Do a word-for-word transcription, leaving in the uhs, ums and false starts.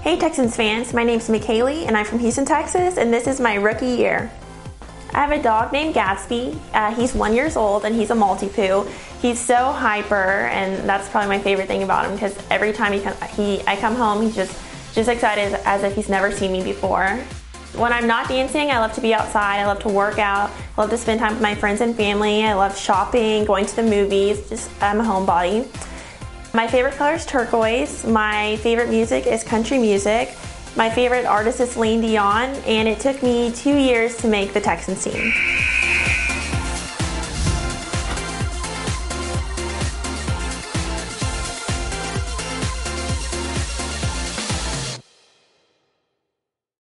Hey Texans fans, my name's McKaylee and I'm from Houston, Texas, and this is my rookie year. I have a dog named Gatsby. Uh, he's one years old and he's a Maltipoo. He's so hyper, and that's probably my favorite thing about him because every time he, come, he I come home, he's just, just excited as if he's never seen me before. When I'm not dancing, I love to be outside, I love to work out, I love to spend time with my friends and family, I love shopping, going to the movies, just I'm a homebody. My favorite color is turquoise. My favorite music is country music. My favorite artist is Celine Dion, and it took me two years to make the Texans team.